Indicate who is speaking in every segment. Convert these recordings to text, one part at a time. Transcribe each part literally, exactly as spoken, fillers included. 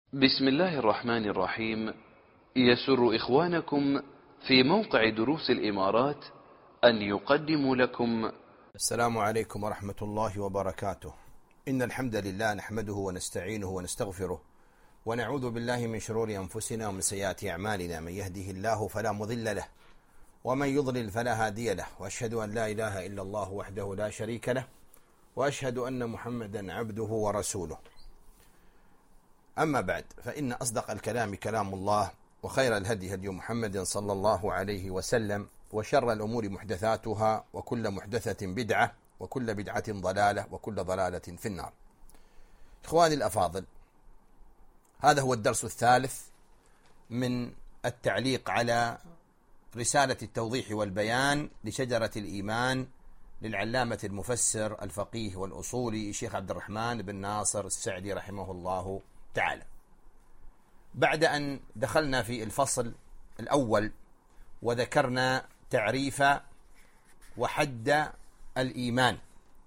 Speaker 1: بسم الله الرحمن الرحيم. يسر إخوانكم في موقع دروس الإمارات أن يقدموا لكم
Speaker 2: السلام عليكم ورحمة الله وبركاته. إن الحمد لله نحمده ونستعينه ونستغفره ونعوذ بالله من شرور أنفسنا ومن سيئات أعمالنا. من يهده الله فلا مضل له ومن يضلل فلا هادي له، وأشهد أن لا إله إلا الله وحده لا شريك له، وأشهد أن محمدا عبده ورسوله. أما بعد، فإن أصدق الكلام كلام الله، وخير الهدي هدي محمد صلى الله عليه وسلم، وشر الأمور محدثاتها، وكل محدثة بدعة، وكل بدعة ضلالة، وكل ضلالة في النار. إخواني الأفاضل، هذا هو الدرس الثالث من التعليق على رسالة التوضيح والبيان لشجرة الإيمان للعلامة المفسر الفقيه والأصولي الشيخ عبد الرحمن بن ناصر السعدي رحمه الله تعالى. بعد أن دخلنا في الفصل الأول وذكرنا تعريف وحد الإيمان،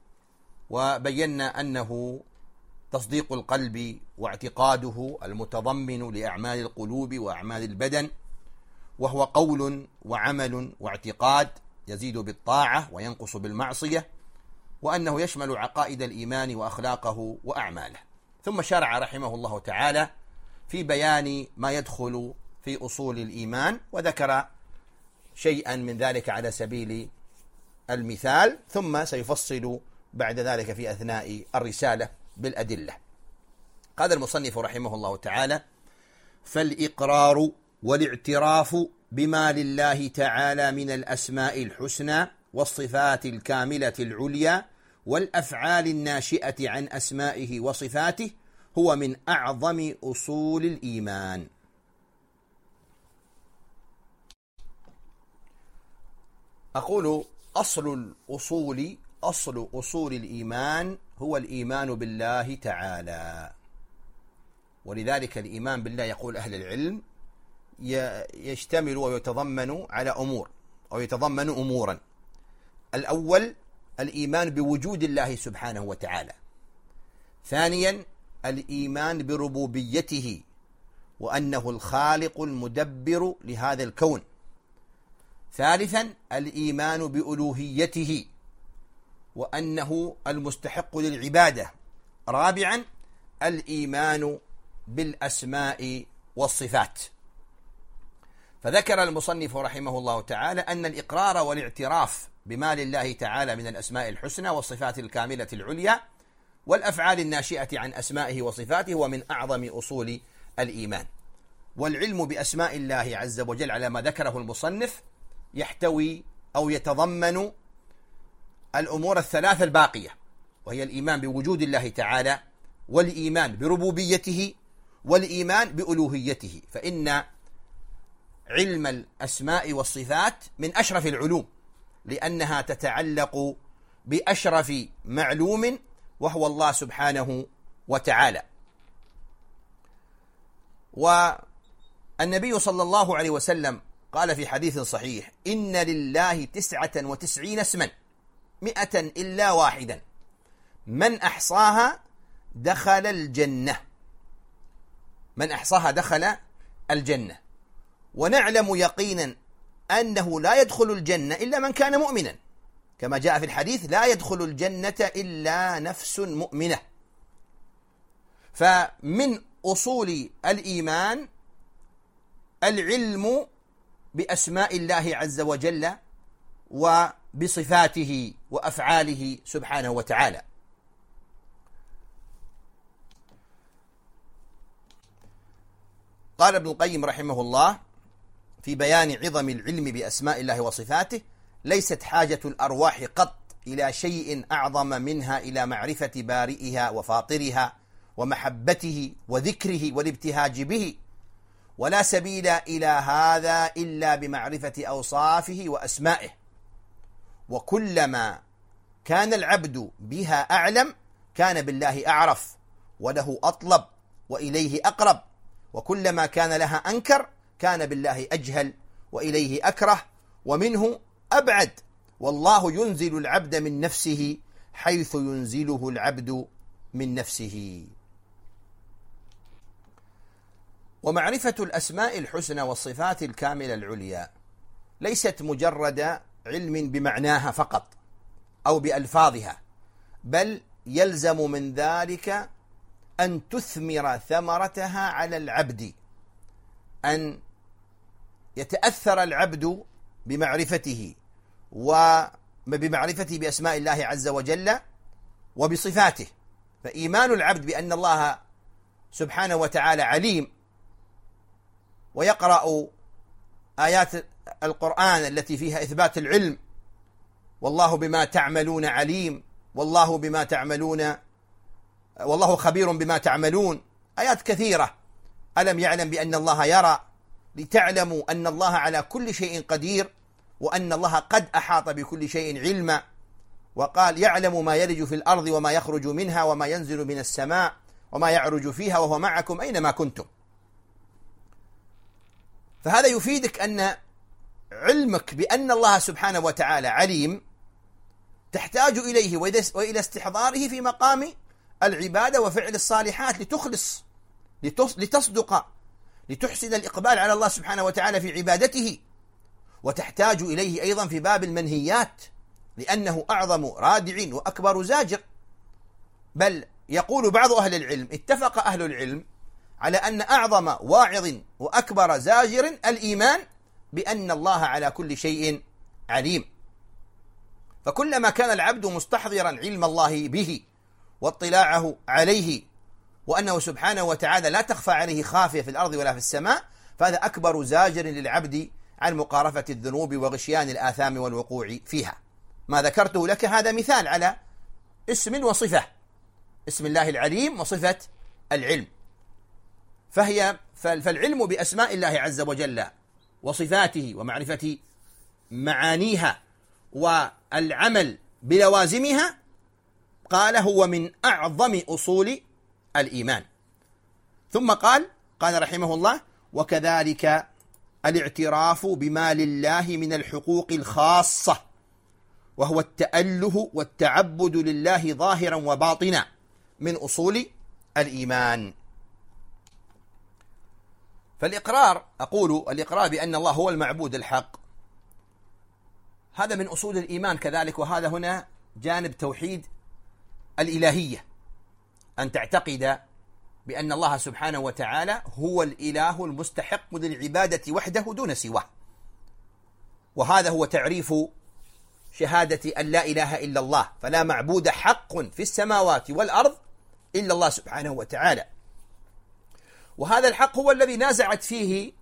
Speaker 2: وبينا أنه تصديق القلب واعتقاده المتضمن لأعمال القلوب وأعمال البدن، وهو قول وعمل واعتقاد يزيد بالطاعة وينقص بالمعصية، وأنه يشمل عقائد الإيمان وأخلاقه وأعماله. ثم شرع رحمه الله تعالى في بيان ما يدخل في أصول الإيمان، وذكر شيئا من ذلك على سبيل المثال، ثم سيفصل بعد ذلك في أثناء الرسالة بالأدلة. قال المصنف رحمه الله تعالى: فالإقرار والاعتراف بما لله تعالى من الأسماء الحسنى والصفات الكاملة العليا والأفعال الناشئة عن أسمائه وصفاته هو من أعظم أصول الإيمان. أقول أصل الأصول أصل أصول الإيمان هو الإيمان بالله تعالى، ولذلك الإيمان بالله يقول أهل العلم يشتمل ويتضمن على أمور أو يتضمن أمورا. الأول الإيمان بوجود الله سبحانه وتعالى. ثانيا الإيمان بربوبيته وأنه الخالق المدبر لهذا الكون. ثالثا الإيمان بألوهيته وأنه المستحق للعبادة. رابعا الإيمان بالأسماء والصفات. فذكر المصنف رحمه الله تعالى أن الإقرار والاعتراف بما لله تعالى من الأسماء الحسنى والصفات الكاملة العليا والأفعال الناشئة عن أسمائه وصفاته هو من أعظم أصول الإيمان. والعلم بأسماء الله عز وجل على ما ذكره المصنف يحتوي أو يتضمن الأمور الثلاثة الباقية، وهي الإيمان بوجود الله تعالى، والإيمان بربوبيته، والإيمان بألوهيته. فإن علم الأسماء والصفات من أشرف العلوم، لأنها تتعلق بأشرف معلوم وهو الله سبحانه وتعالى. والنبي صلى الله عليه وسلم قال في حديث صحيح: إن لله تسعة وتسعين اسما مئة إلا واحدا من أحصاها دخل الجنة. من أحصاها دخل الجنة. ونعلم يقينا أنه لا يدخل الجنة إلا من كان مؤمنا، كما جاء في الحديث: لا يدخل الجنة إلا نفس مؤمنة. فمن أصول الإيمان العلم بأسماء الله عز وجل وبصفاته وأفعاله سبحانه وتعالى. قال ابن القيم رحمه الله في بيان عظم العلم بأسماء الله وصفاته: ليست حاجة الأرواح قط إلى شيء أعظم منها إلى معرفة بارئها وفاطرها ومحبته وذكره والابتهاج به، ولا سبيل إلى هذا إلا بمعرفة أوصافه وأسمائه. وكلما كان العبد بها أعلم كان بالله أعرف وله أطلب وإليه أقرب، وكلما كان لها أنكر كان بالله أجهل وإليه أكره ومنه أبعد. والله ينزل العبد من نفسه حيث ينزله العبد من نفسه. ومعرفة الأسماء الحسنى والصفات الكاملة العليا ليست مجرد علم بمعناها فقط أو بألفاظها، بل يلزم من ذلك أن تثمر ثمرتها على العبد، أن يتأثر العبد بمعرفته وبمعرفته بأسماء الله عز وجل وبصفاته. فإيمان العبد بأن الله سبحانه وتعالى عليم، ويقرأ آيات القرآن التي فيها إثبات العلم، والله بما تعملون عليم، والله بما تعملون والله خبير بما تعملون، آيات كثيرة. ألم يعلم بأن الله يرى، لتعلموا أن الله على كل شيء قدير، وأن الله قد أحاط بكل شيء علما. وقال يعلم ما يلج في الأرض وما يخرج منها وما ينزل من السماء وما يعرج فيها وهو معكم أينما كنتم. فهذا يفيدك أن علمك بأن الله سبحانه وتعالى عليم تحتاج إليه وإلى استحضاره في مقام العبادة وفعل الصالحات، لتخلص، لتصدق، لتحسن الإقبال على الله سبحانه وتعالى في عبادته. وتحتاج إليه أيضا في باب المنهيات، لأنه أعظم رادع وأكبر زاجر. بل يقول بعض أهل العلم، اتفق أهل العلم على أن أعظم واعظ وأكبر زاجر الإيمان بأن الله على كل شيء عليم. فكلما كان العبد مستحضرا علم الله به واطلاعه عليه، وأنه سبحانه وتعالى لا تخفى عليه خافية في الأرض ولا في السماء، فهذا أكبر زاجر للعبد عن مقارفة الذنوب وغشيان الآثام والوقوع فيها. ما ذكرته لك هذا مثال على اسم وصفة، اسم الله العليم وصفة العلم. فهي فالعلم بأسماء الله عز وجل وصفاته ومعرفة معانيها والعمل بلوازمها قال هو من أعظم أصول الإيمان. ثم قال قال رحمه الله: وكذلك الاعتراف بما لله من الحقوق الخاصة، وهو التأله والتعبد لله ظاهرا وباطنا، من أصول الإيمان. فالإقرار، أقول الإقرار بأن الله هو المعبود الحق، هذا من أصول الإيمان كذلك. وهذا هنا جانب توحيد الإلهية، أن تعتقد بأن الله سبحانه وتعالى هو الإله المستحق للعبادة وحده دون سواه. وهذا هو تعريف شهادة أن لا إله إلا الله، فلا معبود حق في السماوات والأرض إلا الله سبحانه وتعالى. وهذا الحق هو الذي نازعت فيه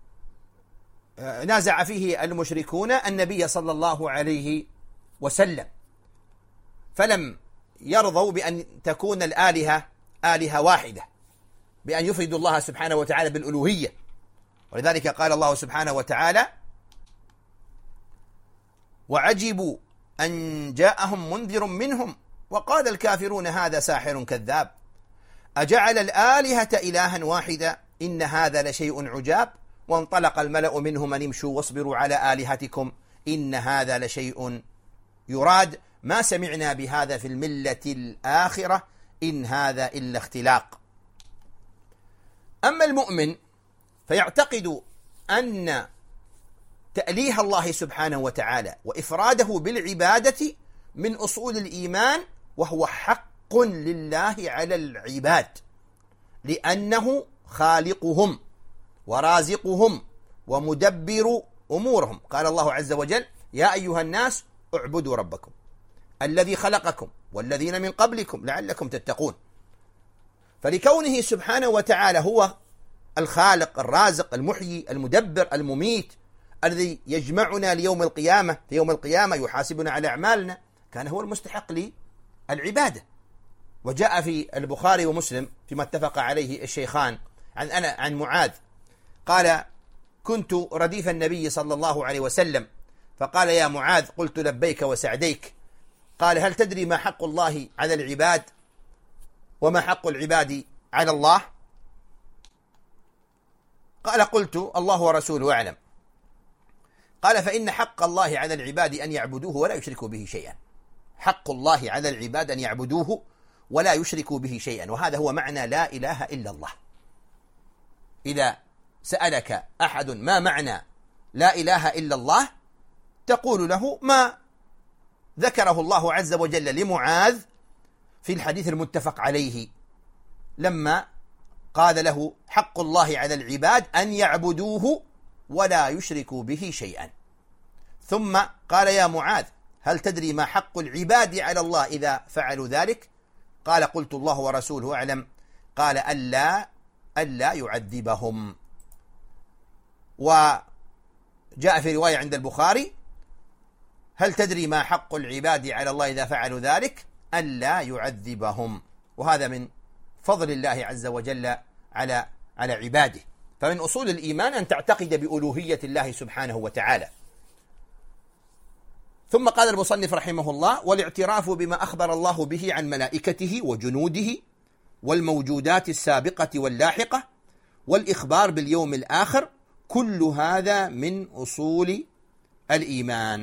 Speaker 2: نازع فيه المشركون النبي صلى الله عليه وسلم، فلم يرضوا بأن تكون الآلهة آلهة واحدة، بأن يفردوا الله سبحانه وتعالى بالألوهية. ولذلك قال الله سبحانه وتعالى: وعجبوا أن جاءهم منذر منهم وقال الكافرون هذا ساحر كذاب أجعل الآلهة إلها واحدا إن هذا لشيء عجاب وانطلق الملأ منهم أن امشوا واصبروا على آلهتكم إن هذا لشيء يراد ما سمعنا بهذا في الملة الآخرة إن هذا إلا اختلاق. أما المؤمن فيعتقد أن تأليه الله سبحانه وتعالى وإفراده بالعبادة من أصول الإيمان، وهو حق لله على العباد، لأنه خالقهم ورازقهم ومدبر أمورهم. قال الله عز وجل: يا أيها الناس اعبدوا ربكم الذي خلقكم والذين من قبلكم لعلكم تتقون. فلكونه سبحانه وتعالى هو الخالق الرازق المحيي المدبر المميت الذي يجمعنا ليوم القيامة، في يوم القيامة يحاسبنا على أعمالنا، كان هو المستحق للعبادة. وجاء في البخاري ومسلم فيما اتفق عليه الشيخان عن أنا عن معاذ قال: كنت رديف النبي صلى الله عليه وسلم فقال: يا معاذ، قلت لبيك وسعديك. قال: هل تدري ما حق الله على العباد وما حق العباد على الله؟ قال: قلت الله ورسوله أعلم. قال: فإن حق الله على العباد أن يعبدوه ولا يشركوا به شيئا. حق الله على العباد أن يعبدوه ولا يشركوا به شيئا، وهذا هو معنى لا إله إلا الله. إذا سألك أحد ما معنى لا إله إلا الله تقول له ما ذكره الله عز وجل لمعاذ في الحديث المتفق عليه لما قال له حق الله على العباد أن يعبدوه ولا يشركوا به شيئا، ثم قال يا معاذ هل تدري ما حق العباد على الله إذا فعلوا ذلك؟ قال قلت الله ورسوله أعلم. قال ألا ألا يعذبهم. وجاء في رواية عند البخاري هل تدري ما حق العباد على الله إذا فعلوا ذلك؟ ألا يعذبهم. وهذا من فضل الله عز وجل على على عباده. فمن أصول الإيمان أن تعتقد بألوهية الله سبحانه وتعالى. ثم قال المصنف رحمه الله والاعتراف بما أخبر الله به عن ملائكته وجنوده والموجودات السابقة واللاحقة والإخبار باليوم الآخر، كل هذا من أصول الإيمان.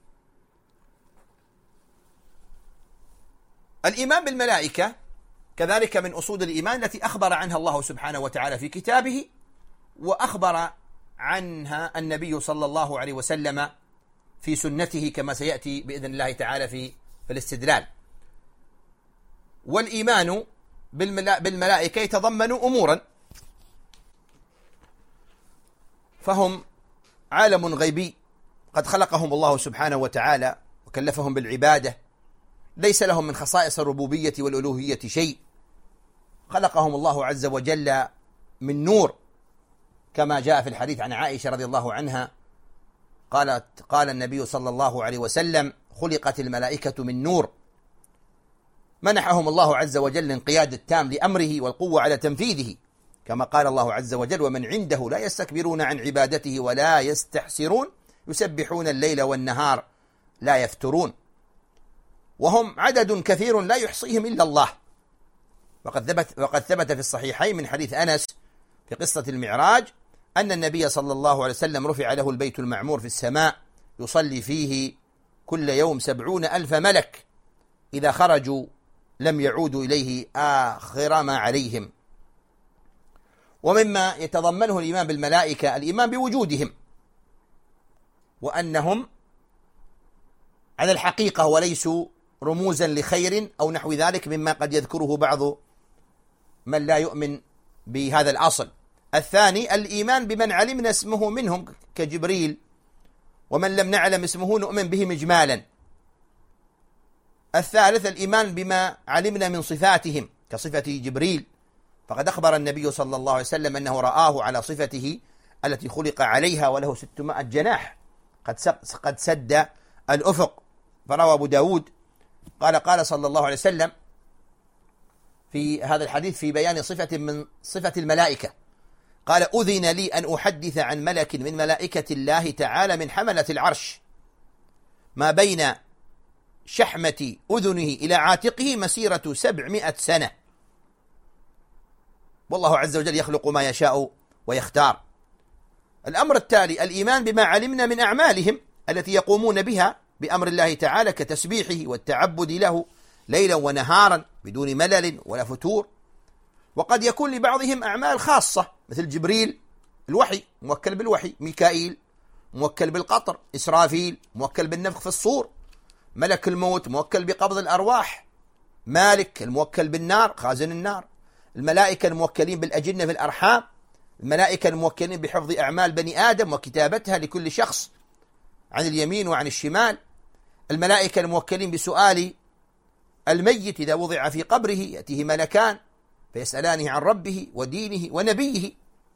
Speaker 2: الإيمان بالملائكة كذلك من أصول الإيمان التي أخبر عنها الله سبحانه وتعالى في كتابه، وأخبر عنها النبي صلى الله عليه وسلم في سنته كما سيأتي بإذن الله تعالى في في الاستدلال. والإيمان بالملائكة يتضمن أمورا، فهم عالم غيبي قد خلقهم الله سبحانه وتعالى وكلفهم بالعبادة، ليس لهم من خصائص الربوبية والألوهية شيء، خلقهم الله عز وجل من نور كما جاء في الحديث عن عائشة رضي الله عنها قالت قال النبي صلى الله عليه وسلم خلقت الملائكة من نور، منحهم الله عز وجل الانقياد التام لأمره والقوة على تنفيذه، كما قال الله عز وجل ومن عنده لا يستكبرون عن عبادته ولا يستحسرون يسبحون الليل والنهار لا يفترون، وهم عدد كثير لا يحصيهم إلا الله. وقد ثبت, وقد ثبت في الصحيحين من حديث أنس في قصة المعراج أن النبي صلى الله عليه وسلم رفع له البيت المعمور في السماء يصلي فيه كل يوم سبعون ألف ملك، إذا خرجوا لم يعودوا إليه آخر ما عليهم. ومما يتضمنه الإيمان بالملائكة الإيمان بوجودهم وأنهم على الحقيقة وليسوا رموزا لخير أو نحو ذلك مما قد يذكره بعض من لا يؤمن بهذا الأصل. الثاني الإيمان بمن علمنا اسمه منهم كجبريل، ومن لم نعلم اسمه نؤمن بهم إجمالا. الثالث الإيمان بما علمنا من صفاتهم كصفة جبريل، فقد أخبر النبي صلى الله عليه وسلم أنه رآه على صفته التي خلق عليها وله ستمائة جناح قد قد سد الأفق. فروى أبو داود قال قال صلى الله عليه وسلم في هذا الحديث في بيان صفة من صفة الملائكة قال أذن لي أن أحدث عن ملك من ملائكة الله تعالى من حملة العرش ما بين شحمة أذنه إلى عاتقه مسيرة سبعمائة سنة، والله عز وجل يخلق ما يشاء ويختار. الأمر التالي الإيمان بما علمنا من أعمالهم التي يقومون بها بأمر الله تعالى كتسبيحه والتعبد له ليلا ونهارا بدون ملل ولا فتور. وقد يكون لبعضهم أعمال خاصة مثل جبريل الوحي موكل بالوحي، ميكائيل موكل بالقطر، إسرافيل موكل بالنفخ في الصور، ملك الموت موكل بقبض الأرواح، مالك الموكل بالنار خازن النار، الملائكة الموكلين بالأجنة في الأرحام، الملائكة الموكلين بحفظ أعمال بني آدم وكتابتها لكل شخص عن اليمين وعن الشمال، الملائكة الموكلين بسؤال الميت إذا وضع في قبره يأتيه ملكان فيسألانه عن ربه ودينه ونبيه.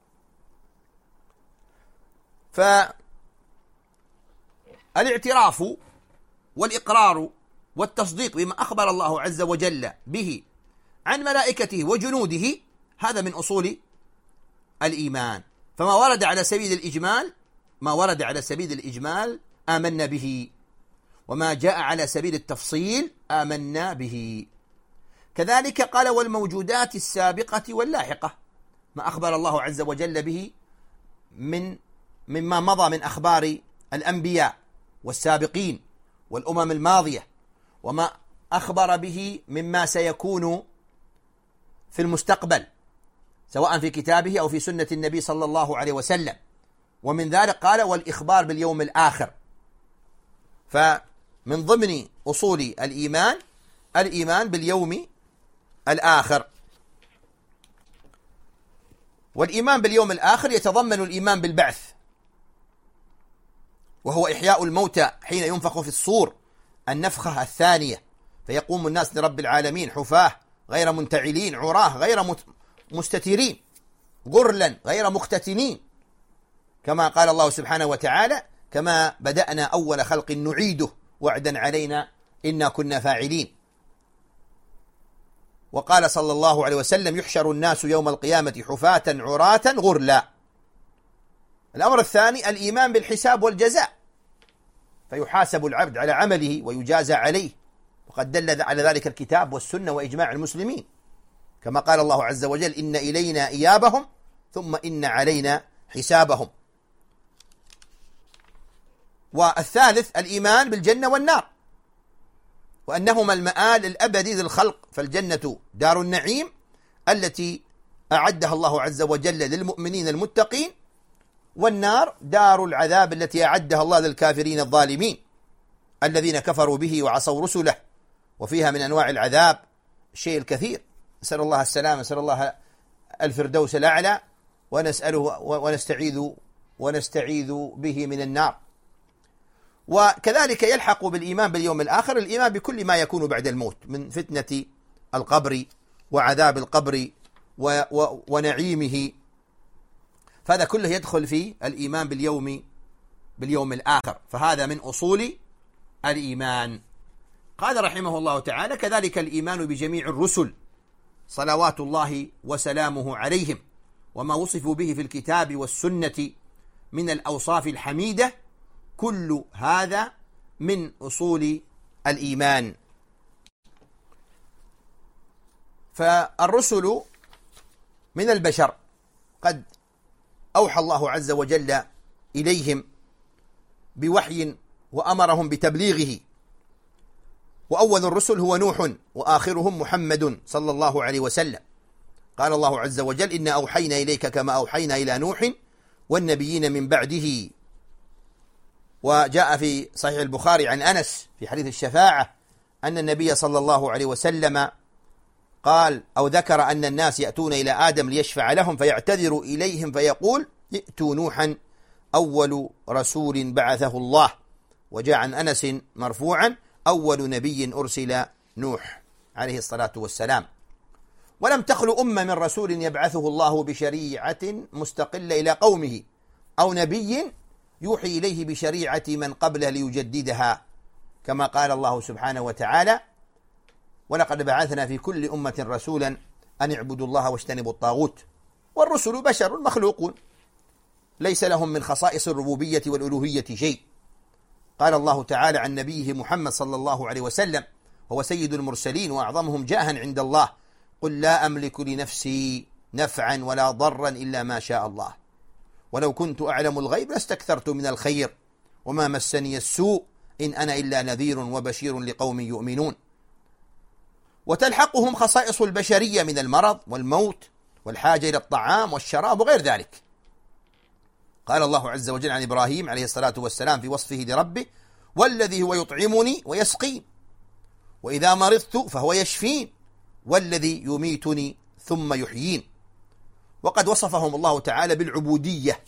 Speaker 2: فالاعتراف والإقرار والتصديق بما أخبر الله عز وجل به عن ملائكته وجنوده هذا من أصول الإيمان. فما ورد على سبيل الإجمال ما ورد على سبيل الإجمال آمنا به، وما جاء على سبيل التفصيل آمنا به. كذلك قال والموجودات السابقة واللاحقة ما أخبر الله عز وجل به من مما مضى من أخبار الأنبياء والسابقين والأمم الماضية، وما أخبر به مما سيكون في المستقبل سواء في كتابه أو في سنة النبي صلى الله عليه وسلم. ومن ذلك قال والإخبار باليوم الآخر. فمن ضمن أصول الإيمان الإيمان باليوم الآخر. والإيمان باليوم الآخر يتضمن الإيمان بالبعث، وهو إحياء الموتى حين ينفخ في الصور النفخة الثانية، فيقوم الناس لرب العالمين حفاة غير منتعلين، عراه غير مستترين، غرلا غير مختتنين، كما قال الله سبحانه وتعالى كما بدأنا أول خلق نعيده وعدا علينا إنا كنا فاعلين. وقال صلى الله عليه وسلم يحشر الناس يوم القيامة حفاة عراة غرلا. الأمر الثاني الإيمان بالحساب والجزاء، فيحاسب العبد على عمله ويجازى عليه، وقد دل على ذلك الكتاب والسنة وإجماع المسلمين، كما قال الله عز وجل إن إلينا إيابهم ثم إن علينا حسابهم. والثالث الإيمان بالجنة والنار، وأنهما المآل الأبدي للخلق، فالجنة دار النعيم التي أعدها الله عز وجل للمؤمنين المتقين، والنار دار العذاب التي أعدها الله للكافرين الظالمين الذين كفروا به وعصوا رسله، وفيها من أنواع العذاب الشيء الكثير. نسأل الله السلامة، نسأل الله الفردوس الأعلى، ونسأله ونستعيذ ونستعيذ به من النار. وكذلك يلحق بالإيمان باليوم الآخر الإيمان بكل ما يكون بعد الموت من فتنة القبر وعذاب القبر و و ونعيمه، فهذا كله يدخل في الإيمان باليوم باليوم الآخر، فهذا من أصول الإيمان. قال رحمه الله تعالى كذلك الإيمان بجميع الرسل صلوات الله وسلامه عليهم، وما وصفوا به في الكتاب والسنة من الأوصاف الحميدة، كل هذا من أصول الإيمان. فالرسل من البشر قد أوحى الله عز وجل إليهم بوحي وأمرهم بتبليغه، وأول الرسل هو نوح وآخرهم محمد صلى الله عليه وسلم. قال الله عز وجل إنا أوحينا إليك كما أوحينا إلى نوح والنبيين من بعده. وجاء في صحيح البخاري عن أنس في حديث الشفاعة أن النبي صلى الله عليه وسلم قال أو ذكر أن الناس يأتون إلى آدم ليشفع لهم فيعتذر إليهم فيقول ائتوا نوحا أول رسول بعثه الله. وجاء عن أنس مرفوعا أول نبي أرسل نوح عليه الصلاة والسلام. ولم تخل أمة من رسول يبعثه الله بشريعة مستقلة إلى قومه أو نبي يوحي إليه بشريعة من قبله ليجددها، كما قال الله سبحانه وتعالى ولقد بعثنا في كل أمة رسولا أن اعبدوا الله واجتنبوا الطاغوت. والرسل بشر مخلوقون ليس لهم من خصائص الربوبية والألوهية شيء. قال الله تعالى عن نبيه محمد صلى الله عليه وسلم هو سيد المرسلين وأعظمهم جاها عند الله قل لا أملك لنفسي نفعا ولا ضرا إلا ما شاء الله ولو كنت أعلم الغيب لاستكثرت من الخير وما مسني السوء إن أنا إلا نذير وبشير لقوم يؤمنون. وتلحقهم خصائص البشرية من المرض والموت والحاجة إلى الطعام والشراب وغير ذلك. قال الله عز وجل عن إبراهيم عليه الصلاة والسلام في وصفه لربه والذي هو يطعمني ويسقين وإذا مرضت فهو يشفين والذي يميتني ثم يحيين. وقد وصفهم الله تعالى بالعبودية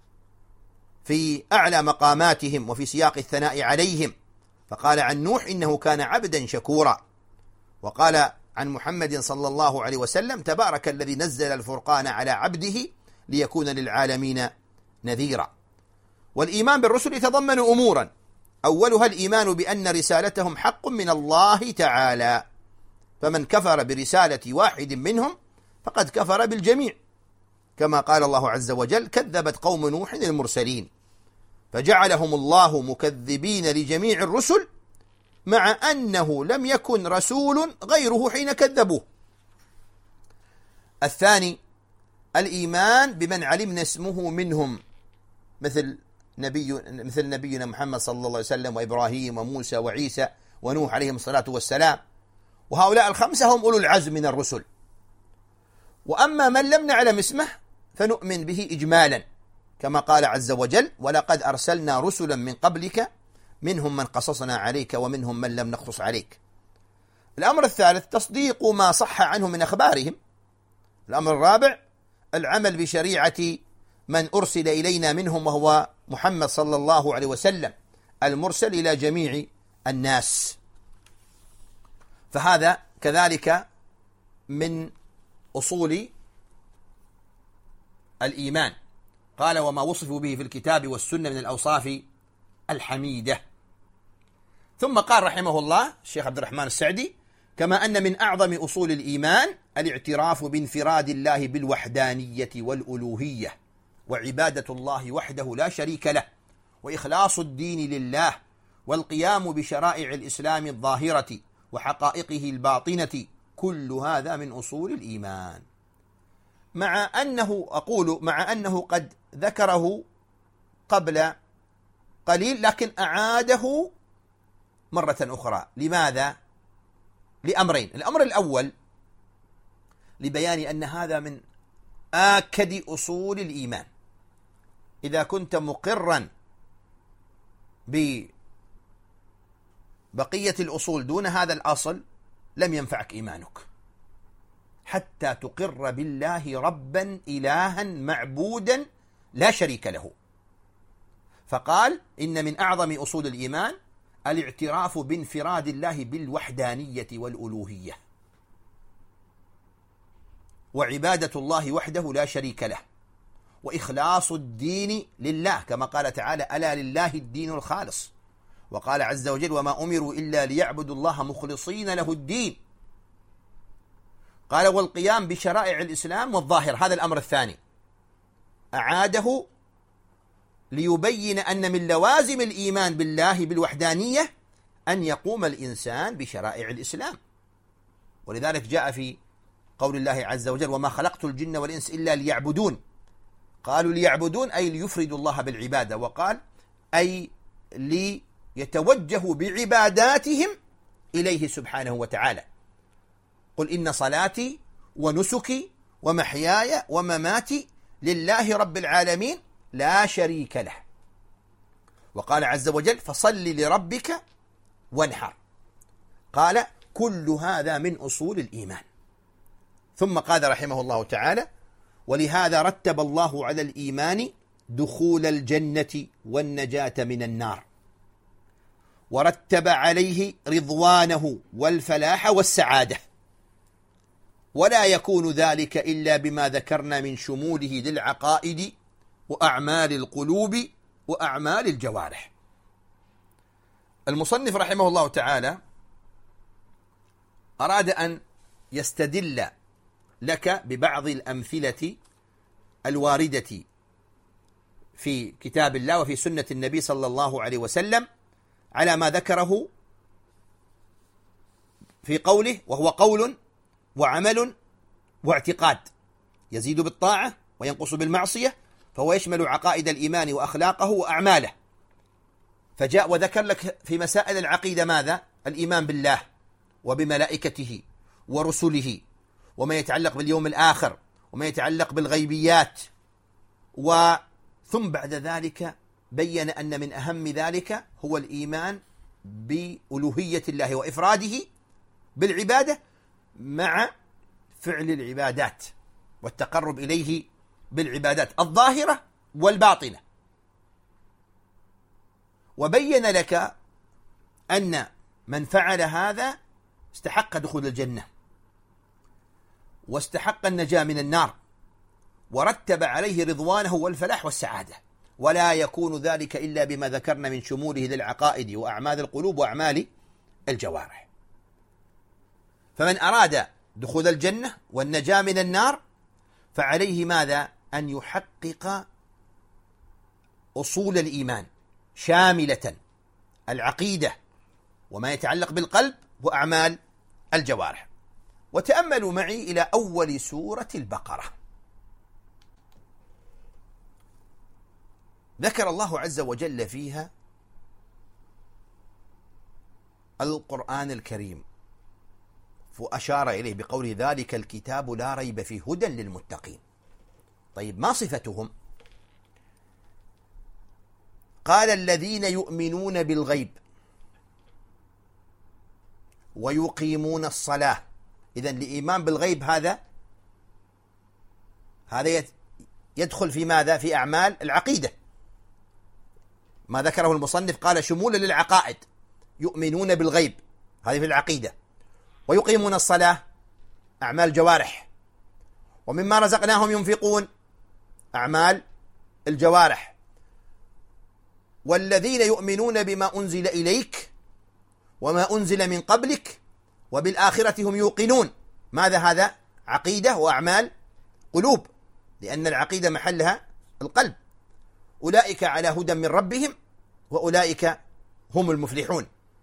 Speaker 2: في أعلى مقاماتهم وفي سياق الثناء عليهم، فقال عن نوح إنه كان عبدا شكورا، وقال عن محمد صلى الله عليه وسلم تبارك الذي نزل الفرقان على عبده ليكون للعالمين نذيرا. والإيمان بالرسل يتضمن أمورا، أولها الإيمان بأن رسالتهم حق من الله تعالى، فمن كفر برسالة واحد منهم فقد كفر بالجميع، كما قال الله عز وجل كذبت قوم نوح المرسلين، فجعلهم الله مكذبين لجميع الرسل مع أنه لم يكن رسول غيره حين كذبوه. الثاني الإيمان بمن علمنا اسمه منهم مثل نبي مثل نبينا محمد صلى الله عليه وسلم وإبراهيم وموسى وعيسى ونوح عليهم الصلاة والسلام، وهؤلاء الخمسة هم أولو العزم من الرسل. وأما من لم نعلم اسمه فنؤمن به إجمالا، كما قال عز وجل: ولقد أرسلنا رسلا من قبلك منهم من قصصنا عليك ومنهم من لم نقصص عليك. الأمر الثالث تصديق ما صح عنهم من أخبارهم. الأمر الرابع العمل بشريعة من أرسل إلينا منهم وهو محمد صلى الله عليه وسلم المرسل إلى جميع الناس. فهذا كذلك من أصول الإيمان. قال: وما وصفوا به في الكتاب والسنة من الأوصاف الحميدة. ثم قال رحمه الله الشيخ عبد الرحمن السعدي: كما أن من أعظم أصول الإيمان الاعتراف بانفراد الله بالوحدانية والألوهية وعبادة الله وحده لا شريك له وإخلاص الدين لله والقيام بشرائع الإسلام الظاهرة وحقائقه الباطنة، كل هذا من أصول الإيمان. مع أنه أقول مع أنه قد ذكره قبل قليل، لكن أعاده مرة أخرى. لماذا؟ لأمرين. الأمر الأول لبيان أن هذا من آكد أصول الإيمان. إذا كنت مقرا ببقية الأصول دون هذا الأصل لم ينفعك إيمانك، حتى تقر بالله ربا إلها معبودا لا شريك له. فقال: إن من أعظم أصول الإيمان الاعتراف بانفراد الله بالوحدانية والألوهية وعبادة الله وحده لا شريك له وإخلاص الدين لله، كما قال تعالى: ألا لله الدين الخالص. وقال عز وجل: وما أمروا إلا ليعبدوا الله مخلصين له الدين. قال: والقيام بشرائع الإسلام والظاهر. هذا الأمر الثاني أعاده ليبين أن من لوازم الإيمان بالله بالوحدانية أن يقوم الإنسان بشرائع الإسلام. ولذلك جاء في قول الله عز وجل: وما خلقت الجن والإنس إلا ليعبدون. قالوا ليعبدون أي ليفردوا الله بالعبادة، وقال أي ليتوجهوا بعباداتهم إليه سبحانه وتعالى. قل إن صلاتي ونسكي ومحياي ومماتي لله رب العالمين لا شريك له. وقال عز وجل: فصل لربك وانحر. قال: كل هذا من أصول الإيمان. ثم قال رحمه الله تعالى: ولهذا رتب الله على الإيمان دخول الجنة والنجاة من النار، ورتب عليه رضوانه والفلاح والسعادة، ولا يكون ذلك إلا بما ذكرنا من شموله للعقائد وأعمال القلوب وأعمال الجوارح. المصنف رحمه الله تعالى أراد أن يستدل لك ببعض الأمثلة الواردة في كتاب الله وفي سنة النبي صلى الله عليه وسلم على ما ذكره في قوله: وهو قول وعمل واعتقاد يزيد بالطاعة وينقص بالمعصية، فهو يشمل عقائد الإيمان وأخلاقه وأعماله. فجاء وذكر لك في مسائل العقيدة ماذا؟ الإيمان بالله وبملائكته ورسله وما يتعلق باليوم الآخر وما يتعلق بالغيبيات. وثم بعد ذلك بين أن من أهم ذلك هو الإيمان بألوهية الله وإفراده بالعبادة مع فعل العبادات والتقرب إليه بالعبادات الظاهرة والباطنة. وبين لك أن من فعل هذا استحق دخول الجنة واستحق النجاة من النار، ورتب عليه رضوانه والفلاح والسعادة، ولا يكون ذلك إلا بما ذكرنا من شموله للعقائد وأعمال القلوب وأعمال الجوارح. فمن أراد دخول الجنة والنجاة من النار فعليه ماذا؟ أن يحقق أصول الإيمان شاملة العقيدة وما يتعلق بالقلب وأعمال الجوارح. وتأملوا معي إلى أول سورة البقرة. ذكر الله عز وجل فيها القرآن الكريم، وأشار إليه بقول ذلك الكتاب لا ريب فيه هدى للمتقين. طيب ما صفتهم؟ قال الذين يؤمنون بالغيب ويقيمون الصلاة. إذن الإيمان بالغيب هذا هذا يدخل في ماذا؟ في أعمال العقيدة. ما ذكره المصنف قال شمولا للعقائد، يؤمنون بالغيب هذه في العقيدة، ويقيمون الصلاة أعمال جوارح، ومما رزقناهم ينفقون أعمال الجوارح، والذين يؤمنون بما أنزل إليك وما أنزل من قبلك وبالآخرة هم يوقنون. ماذا هذا؟ عقيدة وأعمال قلوب، لأن العقيدة محلها القلب. أولئك على هدى من ربهم وأولئك هم المفلحون.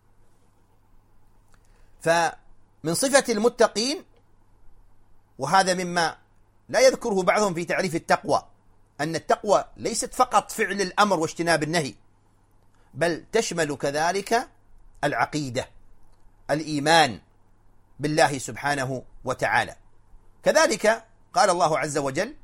Speaker 2: فمن صفة المتقين، وهذا مما لا يذكره بعضهم في تعريف التقوى، أن التقوى ليست فقط فعل الأمر واجتناب النهي، بل تشمل كذلك العقيدة، الإيمان بالله سبحانه وتعالى. كذلك قال الله عز وجل: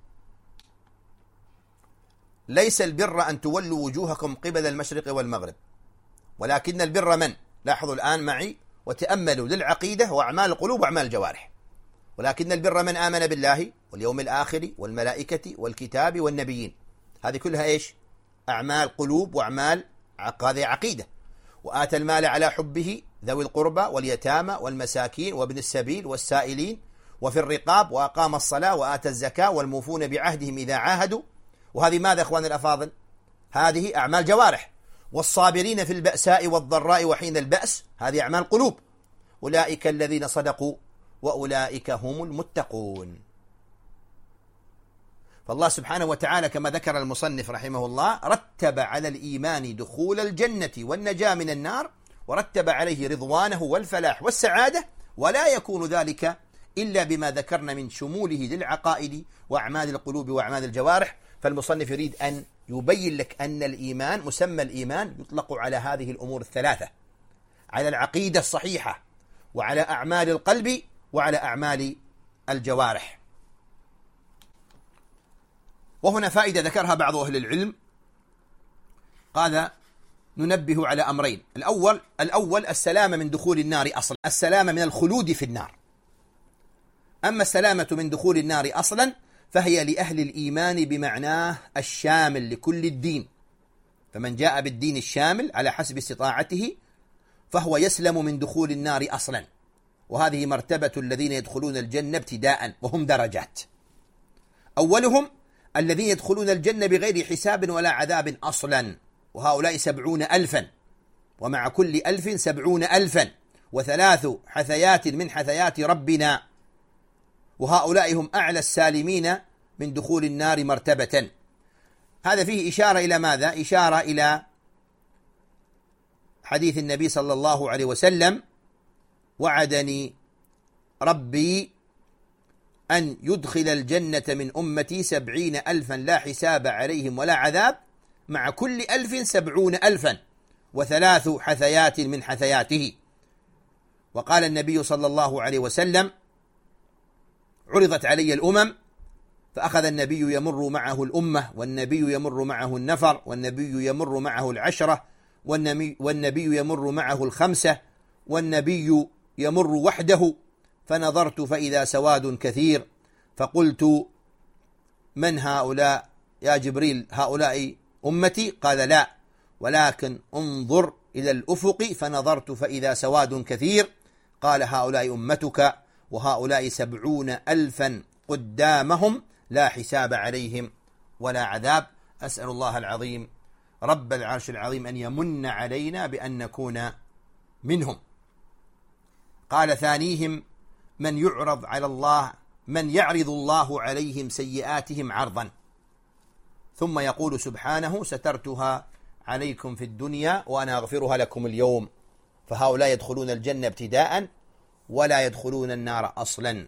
Speaker 2: ليس البر أن تولوا وجوهكم قبل المشرق والمغرب ولكن البر من؟ لاحظوا الآن معي وتأملوا للعقيدة وأعمال القلوب وأعمال الجوارح. ولكن البر من آمن بالله واليوم الآخر والملائكة والكتاب والنبيين. هذه كلها إيش؟ أعمال قلوب وأعمال هذه عقيدة. وآتى المال على حبه ذوي القربى واليتامى والمساكين وابن السبيل والسائلين وفي الرقاب وأقام الصلاة وآتى الزكاة والموفون بعهدهم إذا عاهدوا. وهذه ماذا أخوان الأفاضل؟ هذه أعمال جوارح. والصابرين في البأساء والضراء وحين البأس هذه أعمال قلوب. أولئك الذين صدقوا وأولئك هم المتقون. فالله سبحانه وتعالى كما ذكر المصنف رحمه الله رتب على الإيمان دخول الجنة والنجاة من النار، ورتب عليه رضوانه والفلاح والسعادة، ولا يكون ذلك إلا بما ذكرنا من شموله للعقائد وأعمال القلوب وأعمال الجوارح. فالمصنف يريد أن يبين لك أن الإيمان، مسمى الإيمان يطلق على هذه الأمور الثلاثة، على العقيدة الصحيحة وعلى أعمال القلب وعلى أعمال الجوارح. وهنا فائدة ذكرها بعض أهل العلم، قال ننبه على أمرين. الأول الأول السلامة من دخول النار أصلا، السلامة من الخلود في النار. أما السلامة من دخول النار أصلا فهي لأهل الإيمان بمعناه الشامل لكل الدين، فمن جاء بالدين الشامل على حسب استطاعته فهو يسلم من دخول النار أصلا. وهذه مرتبة الذين يدخلون الجنة ابتداء، وهم درجات. أولهم الذين يدخلون الجنة بغير حساب ولا عذاب أصلا، وهؤلاء سبعون ألفا، ومع كل ألف سبعون ألفا، وثلاث حثيات من حثيات ربنا، وهؤلاء هم أعلى السالمين من دخول النار مرتبة. هذا فيه إشارة إلى ماذا؟ إشارة إلى حديث النبي صلى الله عليه وسلم: وعدني ربي أن يدخل الجنة من أمتي سبعين ألفا لا حساب عليهم ولا عذاب، مع كل ألف سبعون ألفا، وثلاث حثيات من حثياته. وقال النبي صلى الله عليه وسلم: عرضت علي الأمم فأخذ النبي يمر معه الأمة، والنبي يمر معه النفر، والنبي يمر معه العشرة، والنبي, والنبي يمر معه الخمسة، والنبي يمر وحده، فنظرت فإذا سواد كثير، فقلت: من هؤلاء يا جبريل؟ هؤلاء أمتي؟ قال: لا، ولكن انظر إلى الأفق، فنظرت فإذا سواد كثير، قال: هؤلاء أمتك، وهؤلاء سبعون ألفا قدامهم لا حساب عليهم ولا عذاب. أسأل الله العظيم رب العرش العظيم أن يمن علينا بأن نكون منهم. قال: ثانيهم من يعرض على الله من يعرض الله عليهم سيئاتهم عرضا، ثم يقول سبحانه: سترتها عليكم في الدنيا وأنا أغفرها لكم اليوم. فهؤلاء يدخلون الجنة ابتداء ولا يدخلون النار أصلا.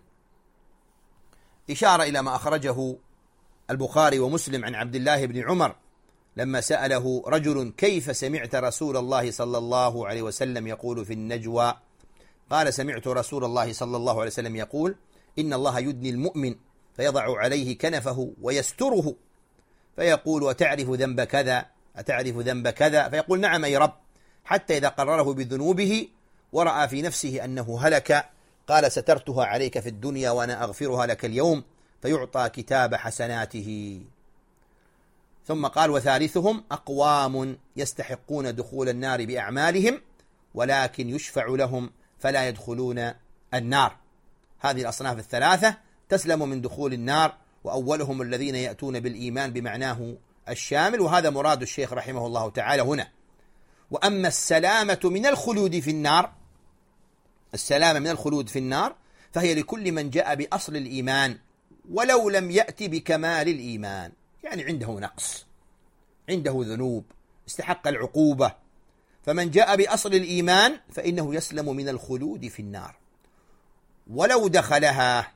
Speaker 2: إشارة إلى ما أخرجه البخاري ومسلم عن عبد الله بن عمر لما سأله رجل: كيف سمعت رسول الله صلى الله عليه وسلم يقول في النجوى؟ قال سمعت رسول الله صلى الله عليه وسلم يقول إن الله يدني المؤمن فيضع عليه كنفه ويستره فيقول أتعرف ذنب كذا أتعرف ذنب كذا فيقول نعم أي رب، حتى إذا قرره بذنوبه ورأى في نفسه أنه هلك قال سترتها عليك في الدنيا وأنا أغفرها لك اليوم، فيعطى كتاب حسناته. ثم قال وثالثهم أقوام يستحقون دخول النار بأعمالهم ولكن يشفع لهم فلا يدخلون النار. هذه الأصناف الثلاثة تسلم من دخول النار، وأولهم الذين يأتون بالإيمان بمعناه الشامل، وهذا مراد الشيخ رحمه الله تعالى هنا. وأما السلامة من الخلود في النار، السلامة من الخلود في النار فهي لكل من جاء بأصل الإيمان ولو لم يأتي بكمال الإيمان، يعني عنده نقص، عنده ذنوب، استحق العقوبة، فمن جاء بأصل الإيمان فإنه يسلم من الخلود في النار ولو دخلها.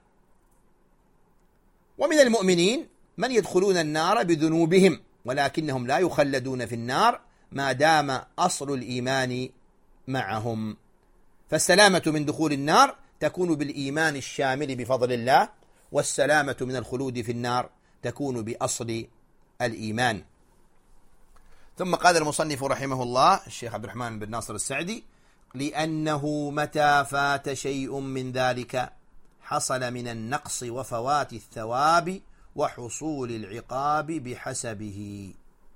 Speaker 2: ومن المؤمنين من يدخلون النار بذنوبهم ولكنهم لا يخلدون في النار ما دام أصل الإيمان معهم. فالسلامة من دخول النار تكون بالإيمان الشامل بفضل الله، والسلامة من الخلود في النار تكون بأصل الإيمان. ثم قال المصنف رحمه الله الشيخ عبد الرحمن بن ناصر السعدي لأنه متى فات شيء من ذلك حصل من النقص وفوات الثواب وحصول العقاب بحسبه.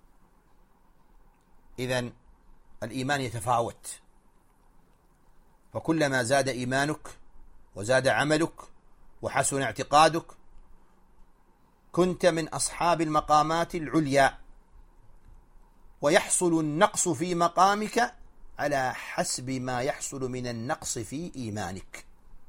Speaker 2: إذن الإيمان يتفاوت، فكلما زاد إيمانك وزاد عملك وحسن اعتقادك كنت من أصحاب المقامات العليا، ويحصل النقص في مقامك على حسب ما يحصل من النقص في إيمانك.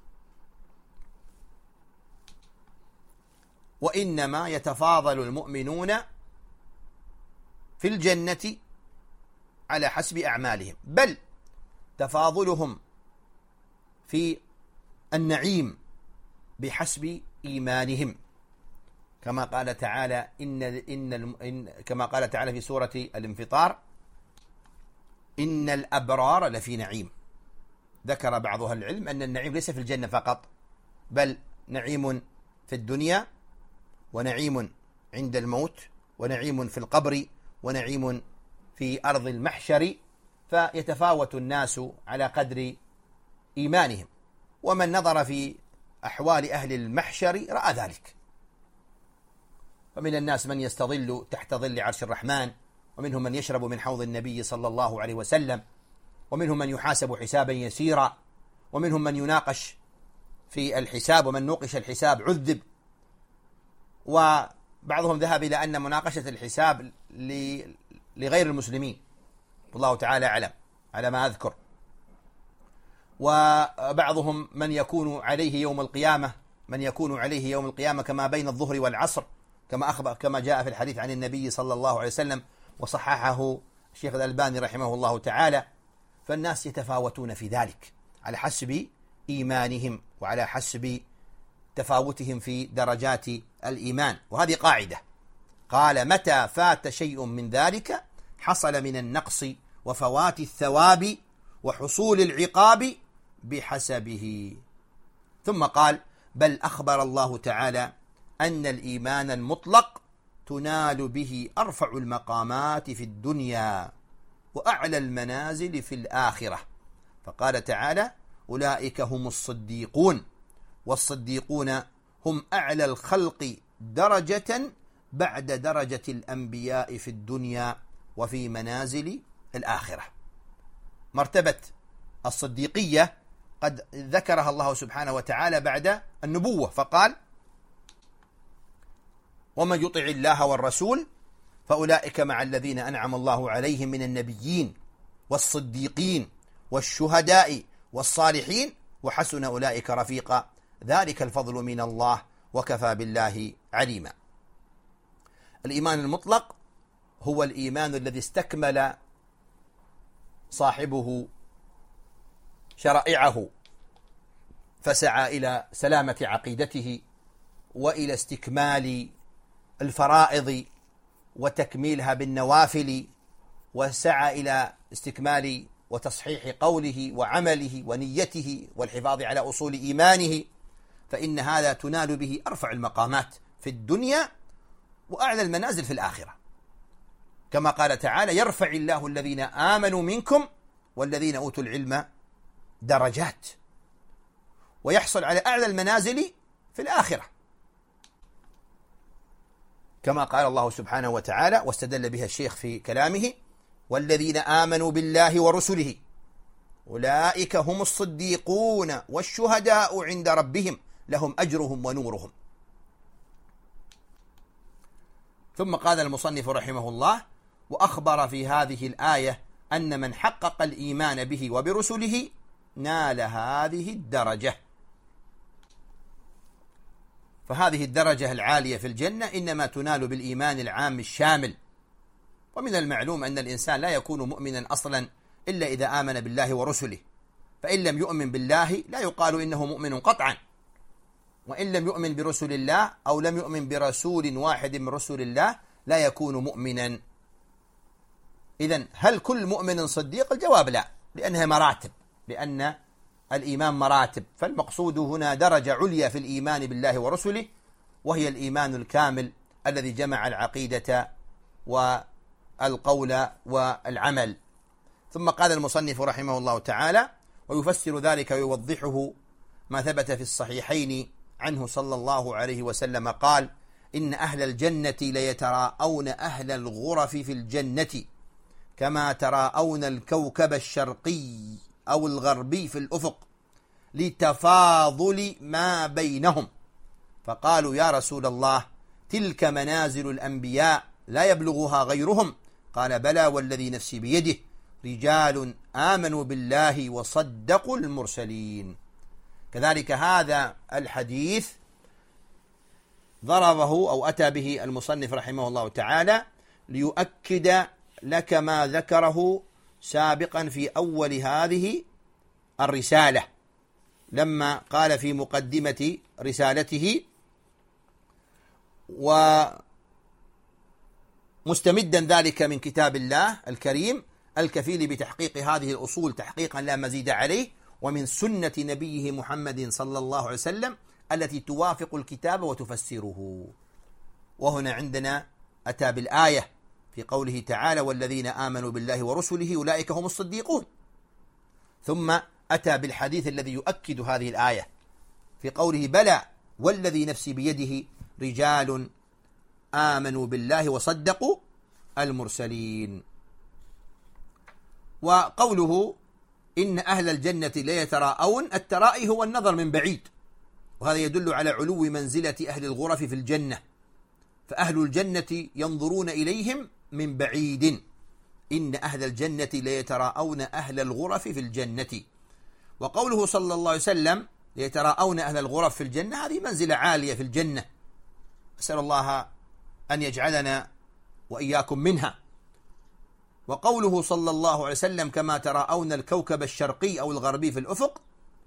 Speaker 2: وإنما يتفاضل المؤمنون في الجنة على حسب أعمالهم، بل تفاضلهم في النعيم بحسب إيمانهم، كما قال تعالى إن إن, إن كما قال تعالى في سورة الانفطار إن الأبرار لفي نعيم. ذكر بعض أهل العلم أن النعيم ليس في الجنة فقط، بل نعيم في الدنيا ونعيم عند الموت ونعيم في القبر ونعيم في أرض المحشر، فيتفاوت الناس على قدر إيمانهم. ومن نظر في أحوال أهل المحشر رأى ذلك، فمن الناس من يستظل تحت ظل عرش الرحمن، ومنهم من يشرب من حوض النبي صلى الله عليه وسلم، ومنهم من يحاسب حسابا يسيرا، ومنهم من يناقش في الحساب، ومن نوقش الحساب عذب. وبعضهم ذهب إلى أن مناقشة الحساب لغير المسلمين، والله تعالى أعلم على ما أذكر. وبعضهم من يكون عليه يوم القيامة من يكون عليه يوم القيامة كما بين الظهر والعصر، كما أخبر كما جاء في الحديث عن النبي صلى الله عليه وسلم، وصححه الشيخ الألباني رحمه الله تعالى. فالناس يتفاوتون في ذلك على حسب إيمانهم وعلى حسب تفاوتهم في درجات الإيمان، وهذه قاعدة. قال متى فات شيء من ذلك حصل من النقص وفوات الثواب وحصول العقاب بحسبه. ثم قال بل أخبر الله تعالى أن الإيمان المطلق تنال به أرفع المقامات في الدنيا وأعلى المنازل في الآخرة، فقال تعالى أولئك هم الصديقون، والصديقون هم أعلى الخلق درجة بعد درجة الأنبياء في الدنيا وفي منازل الآخرة. مرتبة الصديقية قد ذكرها الله سبحانه وتعالى بعد النبوة، فقال ومن يطع الله والرسول فأولئك مع الذين أنعم الله عليهم من النبيين والصديقين والشهداء والصالحين وحسن أولئك رفيقا ذلك الفضل من الله وكفى بالله عليما. الإيمان المطلق هو الإيمان الذي استكمل صاحبه شرائعه فسعى إلى سلامة عقيدته وإلى استكمال الفرائض وتكميلها بالنوافل، وسعى إلى استكمال وتصحيح قوله وعمله ونيته والحفاظ على أصول إيمانه، فإن هذا تنال به أرفع المقامات في الدنيا وأعلى المنازل في الآخرة، كما قال تعالى: يرفع الله الذين آمنوا منكم والذين أوتوا العلم درجات، ويحصل على أعلى المنازل في الآخرة، كما قال الله سبحانه وتعالى واستدل بها الشيخ في كلامه: والذين آمنوا بالله ورسله أولئك هم الصديقون والشهداء عند ربهم لهم أجرهم ونورهم. ثم قال المصنف رحمه الله: وأخبر في هذه الآية أن من حقق الإيمان به وبرسله نال هذه الدرجة. فهذه الدرجة العالية في الجنة إنما تنال بالإيمان العام الشامل، ومن المعلوم أن الإنسان لا يكون مؤمنا أصلا إلا إذا آمن بالله ورسله، فإن لم يؤمن بالله لا يقال إنه مؤمن قطعا، وإن لم يؤمن برسل الله أو لم يؤمن برسول واحد من رسل الله لا يكون مؤمنا. إذن هل كل مؤمن صديق؟ الجواب لا، لأنها مراتب، لأن الإيمان مراتب، فالمقصود هنا درجة عليا في الإيمان بالله ورسله، وهي الإيمان الكامل الذي جمع العقيدة والقول والعمل. ثم قال المصنف رحمه الله تعالى: ويفسر ذلك ويوضحه ما ثبت في الصحيحين عنه صلى الله عليه وسلم قال: إن أهل الجنة ليتراءون أهل الغرف في الجنة كما تراءون الكوكب الشرقي أو الغربي في الأفق لتفاضل ما بينهم، فقالوا: يا رسول الله، تلك منازل الأنبياء لا يبلغها غيرهم؟ قال: بلى والذي نفسي بيده، رجال آمنوا بالله وصدقوا المرسلين. كذلك هذا الحديث ضربه أو أتى به المصنف رحمه الله تعالى ليؤكد لك ما ذكره سابقا في أول هذه الرسالة، لما قال في مقدمة رسالته: ومستمدا ذلك من كتاب الله الكريم الكفيل بتحقيق هذه الأصول تحقيقا لا مزيد عليه، ومن سنة نبيه محمد صلى الله عليه وسلم التي توافق الكتاب وتفسره. وهنا عندنا أتى بالآية في قوله تعالى: والذين آمنوا بالله ورسله أولئك هم الصديقون، ثم أتى بالحديث الذي يؤكد هذه الآية في قوله: بلى والذي نفسي بيده، رجال آمنوا بالله وصدقوا المرسلين. وقوله إن أهل الجنة لا يتراءون، الترائي هو النظر من بعيد، وهذا يدل على علو منزلة أهل الغرف في الجنة، فأهل الجنة ينظرون إليهم من بعيد. إن أهل الجنة لا يتراءون أهل الغرف في الجنة. وقوله صلى الله عليه وسلم يتراءون أهل الغرف في الجنة، هذه منزلة عالية في الجنة، أسأل الله أن يجعلنا وإياكم منها. وقوله صلى الله عليه وسلم كما تراءون الكوكب الشرقي أو الغربي في الأفق،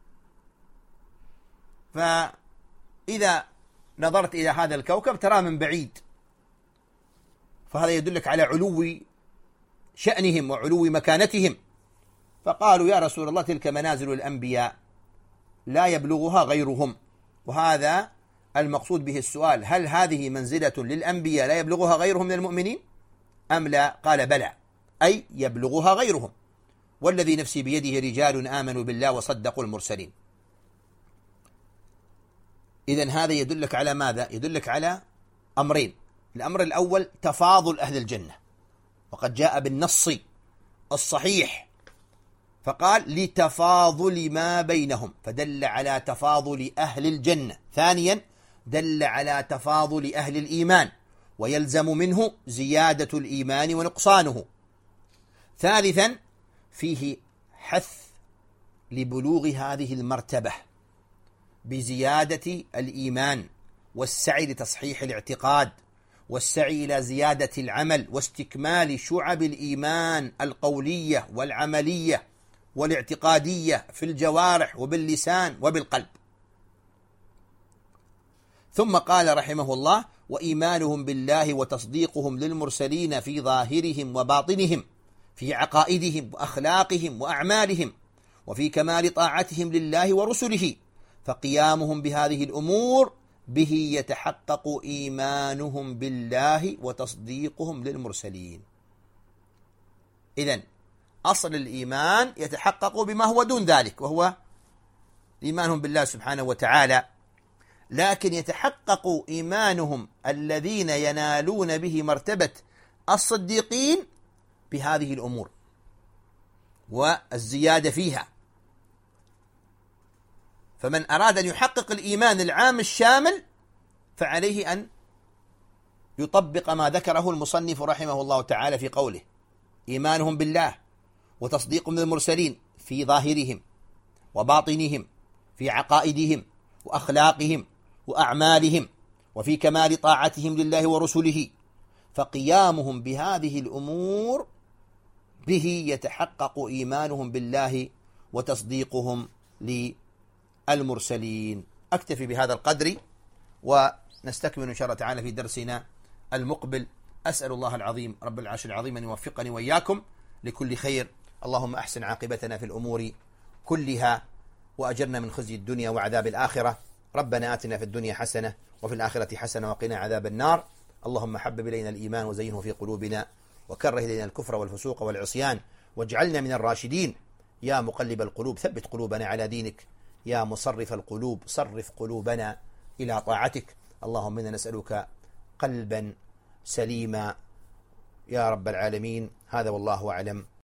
Speaker 2: فإذا نظرت إلى هذا الكوكب ترى من بعيد، فهذا يدلك على علو شأنهم وعلو مكانتهم. فقالوا: يا رسول الله، تلك منازل الأنبياء لا يبلغها غيرهم. وهذا المقصود به السؤال: هل هذه منزلة للأنبياء لا يبلغها غيرهم من المؤمنين أم لا؟ قال: بلى، أي يبلغها غيرهم. والذي نفسي بيده، رجال آمنوا بالله وصدقوا المرسلين. إذن هذا يدلك على ماذا؟ يدلك على أمرين. الأمر الأول تفاضل أهل الجنة، وقد جاء بالنص الصحيح فقال: لتفاضل ما بينهم، فدل على تفاضل أهل الجنة. ثانيا دل على تفاضل أهل الإيمان، ويلزم منه زيادة الإيمان ونقصانه. ثالثا فيه حث لبلوغ هذه المرتبة بزيادة الإيمان والسعي لتصحيح الاعتقاد والسعي إلى زيادة العمل واستكمال شعب الإيمان القولية والعملية والاعتقادية في الجوارح وباللسان وبالقلب. ثم قال رحمه الله: وإيمانهم بالله وتصديقهم للمرسلين في ظاهرهم وباطنهم في عقائدهم وأخلاقهم وأعمالهم، وفي كمال طاعتهم لله ورسله، فقيامهم بهذه الأمور به يتحقق إيمانهم بالله وتصديقهم للمرسلين. إذن أصل الإيمان يتحقق بما هو دون ذلك، وهو إيمانهم بالله سبحانه وتعالى، لكن يتحقق إيمانهم الذين ينالون به مرتبة الصديقين بهذه الأمور والزيادة فيها. فمن أراد أن يحقق الإيمان العام الشامل فعليه أن يطبق ما ذكره المصنف رحمه الله تعالى في قوله: إيمانهم بالله وتصديقهم للمرسلين في ظاهرهم وباطنهم، في عقائدهم وأخلاقهم وأعمالهم، وفي كمال طاعتهم لله ورسله، فقيامهم بهذه الأمور به يتحقق إيمانهم بالله وتصديقهم للمرسلين. أكتفي بهذا القدر ونستكمل إن شاء الله تعالى في درسنا المقبل. أسأل الله العظيم رب العرش العظيم أن يوفقني وإياكم لكل خير. اللهم أحسن عاقبتنا في الأمور كلها وأجرنا من خزي الدنيا وعذاب الآخرة. ربنا آتنا في الدنيا حسنة وفي الآخرة حسنة وقنا عذاب النار. اللهم حبب إلينا الإيمان وزينه في قلوبنا وكره إلينا الكفر والفسوق والعصيان واجعلنا من الراشدين. يا مقلب القلوب ثبت قلوبنا على دينك. يا مصرف القلوب صرف قلوبنا إلى طاعتك. اللهم إنا نسألك قلبا سليما يا رب العالمين. هذا والله أعلم.